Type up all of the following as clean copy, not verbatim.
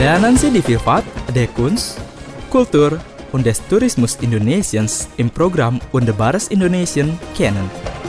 Lernen Sie die Vielfalt der Kunst, Kultur und des Tourismus Indonesiens im Programm Wunderbares Indonesien kennen.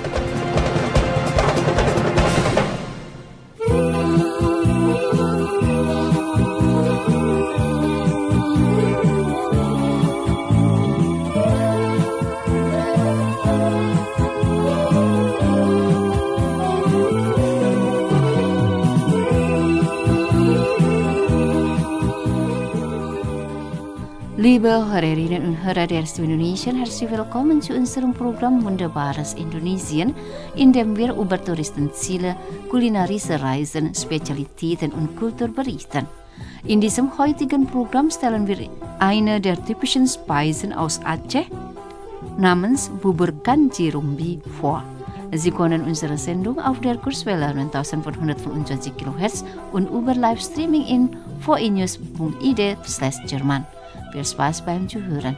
Liebe Hörerinnen und Hörer der Indonesien, herzlich willkommen zu unserem Programm Wunderbares Indonesien, in dem wir über Touristenziele, kulinarische Reisen, Spezialitäten und Kultur berichten. In diesem heutigen Programm stellen wir eine der typischen Speisen aus Aceh namens Bubur Kanji Rumbi vor. Sie können unsere Sendung auf der Kurswelle 9125 kHz und über Livestreaming in voinews.id/Jerman. Viel Spaß beim Zuhören.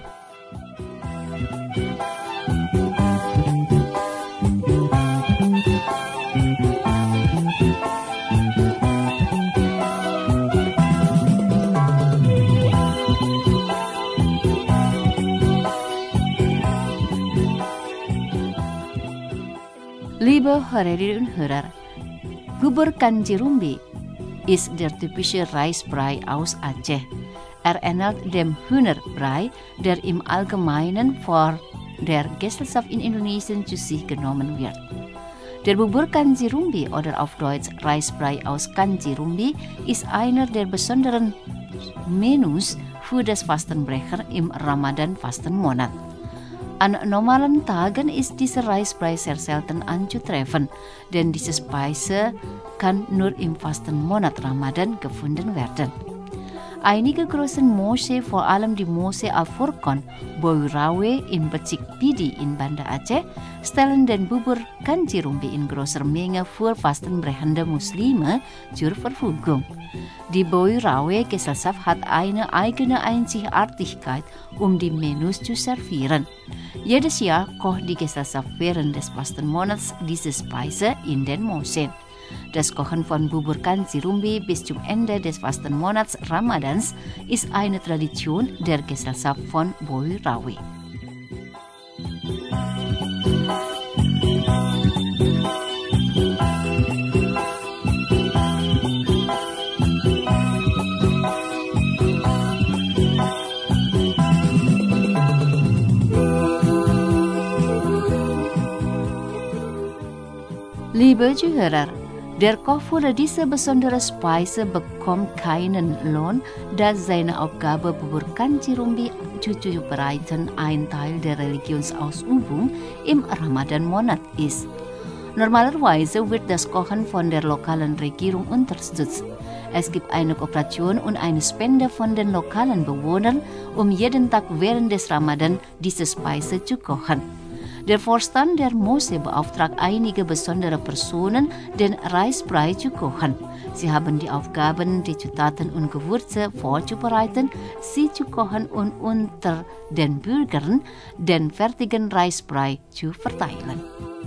Liebe Hörerinnen und Hörer, Bubur Kanji Rumbi ist der typische Reisbrei aus Aceh. Er ähnelt dem Hühnerbrei, der im Allgemeinen vor der Gesellschaft in Indonesien zu sich genommen wird. Der Bubur Kanji Rumbi oder auf Deutsch Reisbrei aus Kanji Rumbi ist einer der besonderen Menüs für das Fastenbrecher im Ramadan-Fastenmonat. An normalen Tagen ist dieser Reisbrei sehr selten anzutreffen, denn diese Speise kann nur im Fastenmonat Ramadan gefunden werden. Einige große Moscheen, vor allem die Moschee Al-Furqan, Boirawe in Becik Pidi in Banda Aceh, stellen den Bubur Kanji Rumbi in großer Menge für fastenbrechende Muslime zur Verfügung. Die Boirawe Gesellschaft hat eine eigene Einzigartigkeit, um die Menüs zu servieren. Jedes Jahr kocht die Gesellschaft während des Fastenmonats diese Speise in den Moscheen. Das Kochen von Bubur Kanji Rumbi bis zum Ende des Fastenmonats Ramadans ist eine Tradition der Gesellschaft von Boirawe. Liebe Zuhörer, der Koch für diese besondere Speise bekommt keinen Lohn, da seine Aufgabe Bubur Kanji Rumbi zuzubereiten ein Teil der Religionsausübung im Ramadan-Monat ist. Normalerweise wird das Kochen von der lokalen Regierung unterstützt. Es gibt eine Kooperation und eine Spende von den lokalen Bewohnern, um jeden Tag während des Ramadan diese Speise zu kochen. Der Vorstand der Moschee beauftragt einige besondere Personen, den Reisbrei zu kochen. Sie haben die Aufgaben, die Zutaten und Gewürze vorzubereiten, sie zu kochen und unter den Bürgern den fertigen Reisbrei zu verteilen.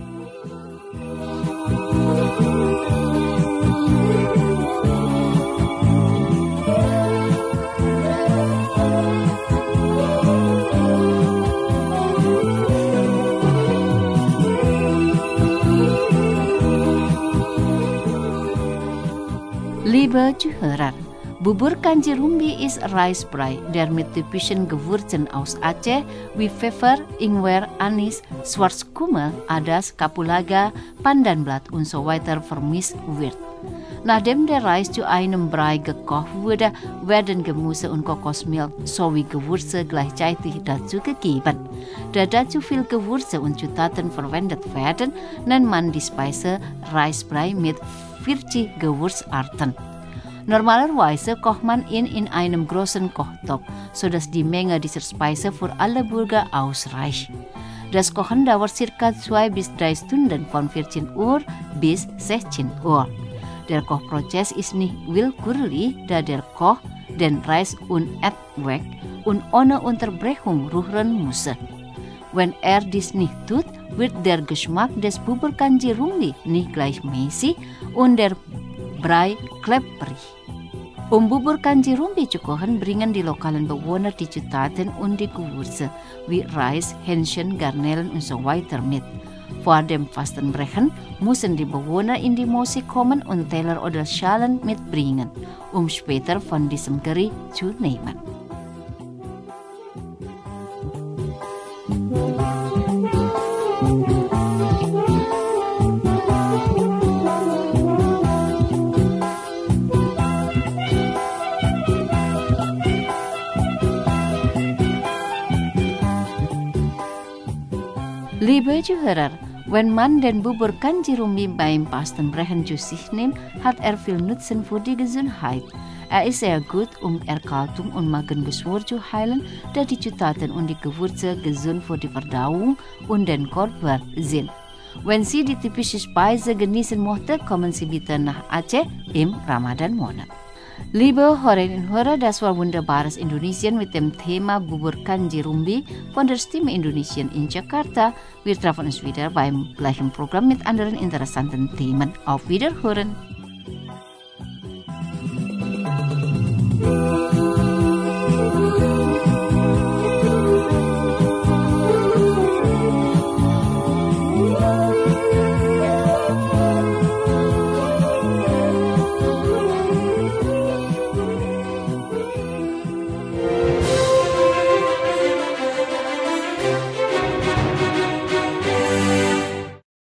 Liebe Zuhörer, Bubur Kanji Rumbi ist Reisbrei, der mit typischen Gewürzen aus Aceh wie Pfeffer, Ingwer, Anis, Schwarzkümmel, Adas, Kapulaga, Pandanblatt und so weiter vermischt wird. Nachdem der Reis zu einem Brei gekocht wurde, werden Gemüse und Kokosmilch sowie Gewürze gleichzeitig dazu gegeben. Da dazu viel Gewürze und Zutaten verwendet werden, nennt man die Speise Reisbrei mit 40 Gewürzarten. Normalerweise kocht man ihn in einem großen Kochtopf, sodass die Menge dieser Speise für alle Bürger ausreicht. Das Kochen dauert ca. 2 bis 3 Stunden von 14 Uhr bis 16 Uhr. Der Kochprozess ist nicht willkürlich, da der Koch den Reis unabwägt und ohne Unterbrechung rühren muss. Wenn er dies nicht tut, wird der Geschmack des Bubur Kanji Rumbi nicht gleichmäßig und der Brei klebrig. Bubur kanji rumbi cukohan bringen die lokalen Bewohner die Zutaten und die Gewürze wie Reis, Hähnchen, Garnelen und so weiter mit. Vor dem Fastenbrechen müssen die Bewohner in die Moschee kommen und Teller oder Schalen mitbringen, später von diesem Gericht zu nehmen. Liebe Zuhörer, wenn man den Bubur kanji rumbi beim Fastenbrechen zu sich nimmt, hat viel Nutzen für die Gesundheit. Ist sehr gut, Erkältung und Magengeschwür zu heilen, da die Zutaten und die Gewürze gesund für die Verdauung und den Körper sind. Wenn Sie die typische Speise genießen möchten, kommen Sie bitte nach Aceh im Ramadan-Monat. Liebe Hörerinnen und Hörer, das war Wunderbares Indonesien mit dem Thema Bubur kanji rumbi von der Stimme Indonesien in Jakarta. Wir treffen uns wieder beim gleichen Programm mit anderen interessanten Themen. Auf Wiederhören!